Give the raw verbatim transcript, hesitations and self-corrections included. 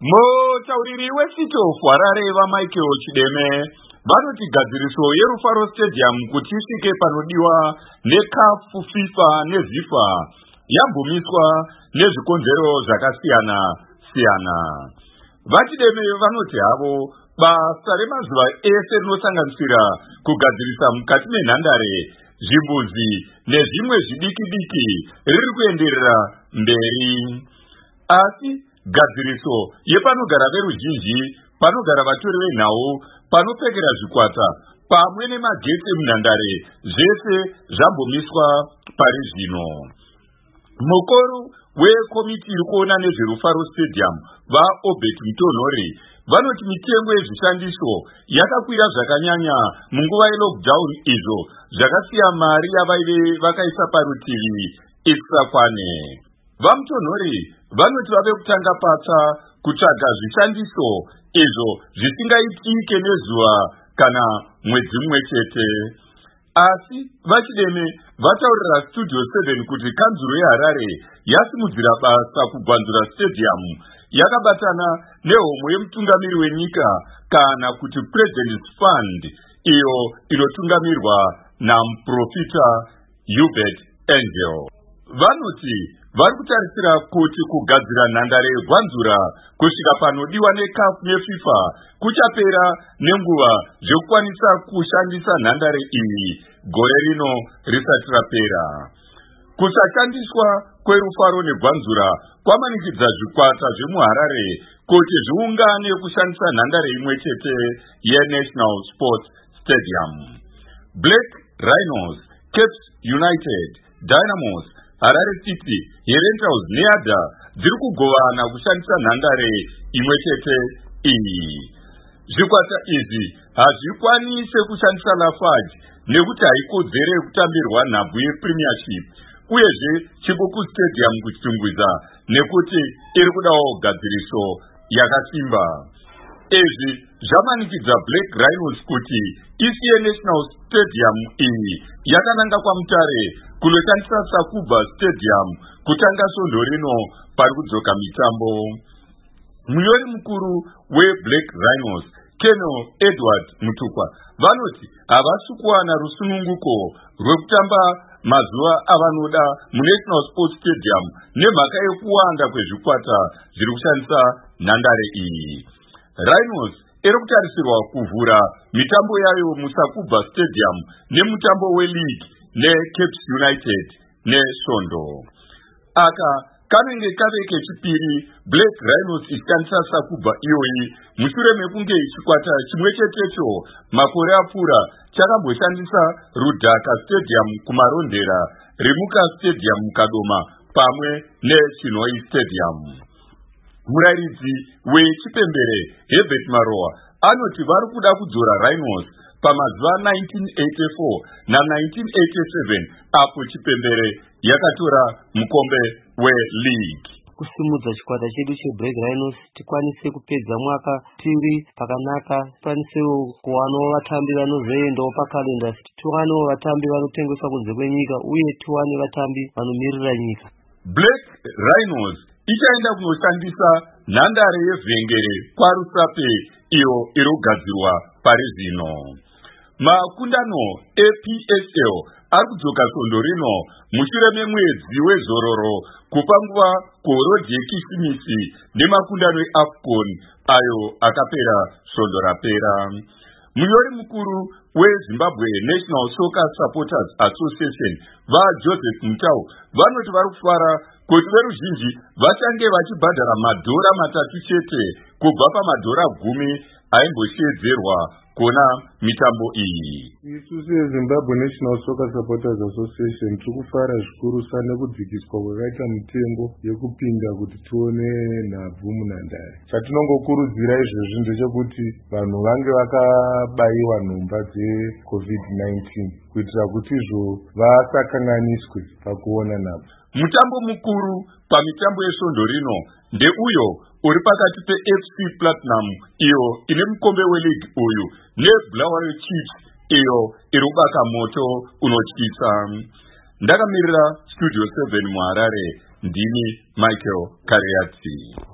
Mutauriri wesitofu warareva Michael Chideme vanoti gadziriso yeRufaro Stadium kuti isvike panodiwa neCAF, FIFA neZIFA yambomiswa nezvikonzero zvakasiyana siyana. Vachideme vanoti havo basa remazuva ese rinosanganisira kugadzirisa mukati menhandare, zvimbuzi nezvimwe zvidiki diki riri kuenderera mberi. Asi gadziriso yepanogara veruzhinji, panogara vatori venhau, panopfekera zvikwata pamwe nemagetsi emunhandare zvese zvambomiswa pari zvino. Mukuru wekomiti iri kuona nezveRufaro Stadium vaObert Mutonhori vanoti mitengo yezvishandiso yakakwira zvakanyanya munguva yelockdown, izvo zvakasiya mari yavaive vakaisa parutivi isakwane. VaMutonhori vanoti vave kutanga pata kutsvaga zvishandiso izvo zvisingaitike nezuva kana mwedzi mumwe chete. Asi Vachideme vataurira Studio seven kuti kanzuro yeHarare yasimudzira basa kugwanzura stadium yakabatana nehomwe yemutungamiri wenyika kana kuti President's Fund, iyo inotungamirwa namuprofita Hubert Angel. Vanoti vari kutarisira kuti kugadzira nhandare yegwanzura kusvika panodiwa neCAF neFIFA kuchapera nenguva zvekukwanisa kushandisa nhandare iyi gore rino risati rapera. Kusashandiswa kweRufaro negwanzura kwamanikidza zvikwata zvemuHarare kuti zviungane kushandisa nhandare imwe chete yeNational Sports Stadium. Black Rhinos, Cape United, Dynamos, Harare City, Herentals neADA dziri kugovana kushandisa nhandare imwe chete iyi. Zvikwata izvi hazvikwanise kushandisa Lafarge nekuti haikodzere kutambirwa nhabvu yePremiership, uyezve Chibuku Stadium kuchitungwiza nekuti iri kudawo gadziriso yakasimba. Izvi zvamanikidza Black Rhinos kuti isiye National Stadium iyi yakananga kwaMutare kunoshandisa Sakuba Stadium kutanga svondo rino pari kudzoka mitambo. Munyori mukuru weBlack Rhinos, Colonel Edward Mutukwa, vanoti havasi kuwana rusununguko rwekutamba mazuva avanoda muNational Sports Stadium nemhaka yekuwanda kwezvikwata zviri kushandisa nhandare iyi. Rhinos iri kutarisirwa kuvhura mitambo yayo muSakuba Stadium nemutambo weLeague neCape United nesvondo. Aka kanenge kave kechipiri Black Rhinos ishandisa Sakuba iyoyi mushure mekunge chikwata chimwe chetecho makore apfuura chakamboshandisa Rudhaka Stadium kumarondera, Rimuka Stadium Kadoma pamwe neChinhoi Stadium. Murairidzi wechipembere Herbert Maroa anoti vari kuda kudzora Rhinos pamazuva nineteen eighty-four na nineteen eighty-seven apo chipembere yakatora mukombe weLeague. Kusimudza chikwata chedu cheBlack Rhinos tikwanise kupedza mwaka tiri pakanaka, tikwanisewo kuwanawo vatambi vanozoendawo pakalenda, tiwanewo vatambi vanotengeswa kunze kwenyika, uye tiwane vatambi vanomirira nyika. Black Rhinos ichaenda kunoshandisa nhandare yevhengere kwaRusape iyo iri kugadzirwa pari zvino. Makundano eP S L ari kudzoka svondo rino mushure memwedzi wezororo kupa nguva kuHorodhi yeKisimisi nemakundano eAFCON ayo akapera svondo rapera. Munyori mukuru weZimbabwe National Soccer Supporters Association vaJoseph Mutau vanoti vari kufara kuti veruzhinji vachange vachibhadhara madhora matatu chete kubva pamadhora gumi aimbosheedzerwa kuona mitambo iyi. Isu seZimbabwe National Soccer Supporters Association tiri kufara zvikurusa nekudzikiswa kwakaita mitengo yekupinda kuti tione nhabvu munhandare. Chatinongokurudzira izvozvi ndechekuti vanhu vange vakabayiwa nhomba dzeCovid nineteen kuitira kuti izvo vasakanganiswe pakuona nhabvu. Mutambo mukuru pamitambo yesvondo rino ndeuyo uri pakati peF C Platinum iyo ine mukombe weLeague uyu neBulawayo Chiefs iyo iri kubaka moto unotyisa. Ndakamirira Studio seven muHarare, ndini Michael Kariati.